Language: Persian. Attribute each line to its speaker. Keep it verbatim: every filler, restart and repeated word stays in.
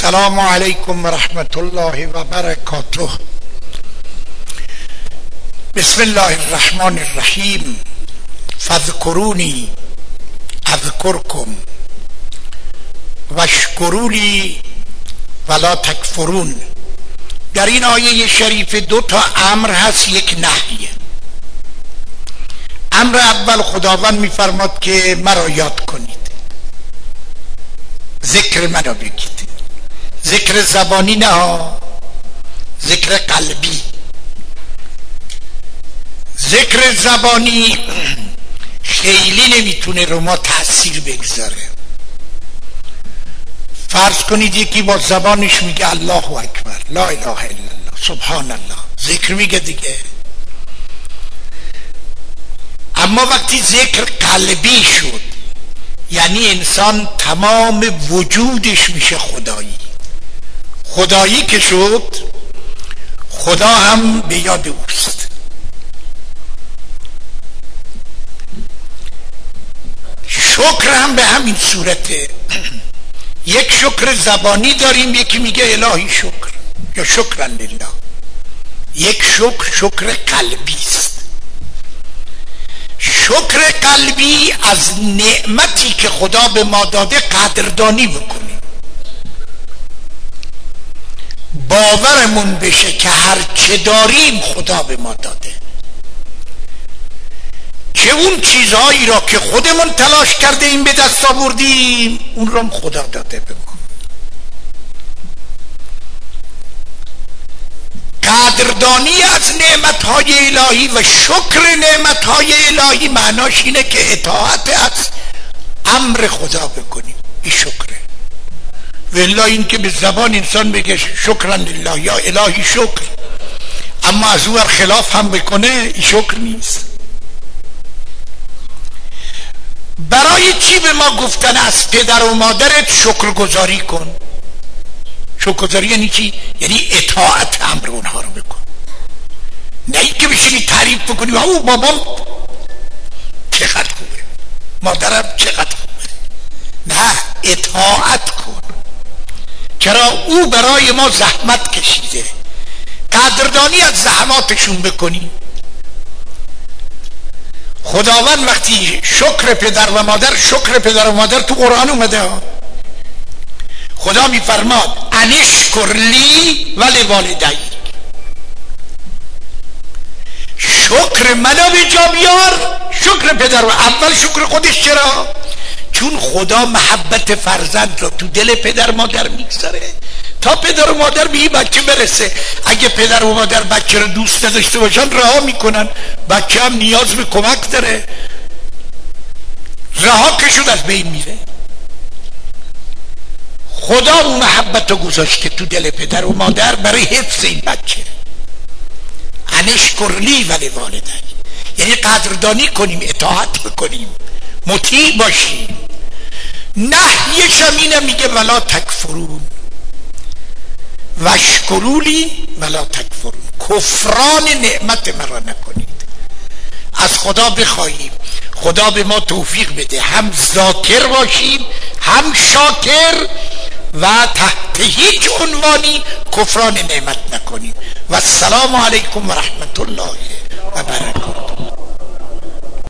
Speaker 1: السلام علیکم و رحمت الله و برکاته. بسم الله الرحمن الرحیم. فاذکرونی اذکرکم واشکرونی ولا تکفرون. در این آیه شریف دو تا امر هست، یک نهی. امر اول خداوند میفرماد که مرا یاد کنید، ذکر منو بگید، ذکر زبانی نه، ذکر قلبی. ذکر زبانی خیلی نمیتونه رو ما تأثیر بگذاره. فرض کنید یکی با زبانش میگه الله اکبر، لا اله الا الله، سبحان الله، ذکر میگه دیگه. اما وقتی ذکر قلبی شد، یعنی انسان تمام وجودش میشه خدایی. خدایی که شد، خدا هم به یاد اوست. شکر هم به همین صورته. یک شکر زبانی داریم، یکی میگه الهی شکر یا شکرا لله. یک شکر شکر قلبی است. شکر قلبی از نعمتی که خدا به ما داده قدردانی بکنیم، باورمون بشه که هر چه داریم خدا به ما داده، که اون چیزهایی را که خودمون تلاش کرده این به دست آوردیم اون را خدا داده به ما. قدردانی از نعمتهای الهی و شکر نعمتهای الهی معناش اینه که اطاعت از امر خدا بکنیم. این شکره. والله این که به زبان انسان بگه شکرا لله یا الهی شکر، اما از او خلاف هم بکنه، این شکر نیست. برای چی به ما گفتن از پدر و مادرت شکرگزاری کن؟ شکرگزاری یعنی چی؟ یعنی اطاعت امر اونها رو بکن، نه اینکه بشینی تعریف بکنی او بابام چقدر خوبه، مادرم چقدر خوبه. نه، اطاعت کن. چرا؟ او برای ما زحمت کشیده. قدردانی از زحماتشون بکنی. خداوند وقتی شکر پدر و مادر، شکر پدر و مادر تو قرآن اومده ها. خدا میفرماد انشکر لی ولی والدی، شکر منو به جا بیار. شکر پدر و اول شکر خودش. چرا؟ چون خدا محبت فرزند رو تو دل پدر مادر میگذاره تا پدر و مادر به این بچه برسه. اگه پدر و مادر بچه رو دوست نداشته باشن رها میکنن، بچه هم نیاز به کمک داره، رها که شد از بین میره. خدا اون محبت رو گذاشته تو دل پدر و مادر برای حفظ این بچه. انشکر لی ولی والدی، یعنی قدردانی کنیم، اطاعت بکنیم، مطیع باشیم. نهیش هم اینه، میگه ولا تکفرون واشکرولی ولا تکفرون، کفران نعمت مرا نکنید. از خدا بخواهیم خدا به ما توفیق بده هم ذاکر باشیم هم شاکر، و تحت هیچ عنوانی کفران نعمت نکنیم. و السلام علیکم و رحمت الله و برکاته.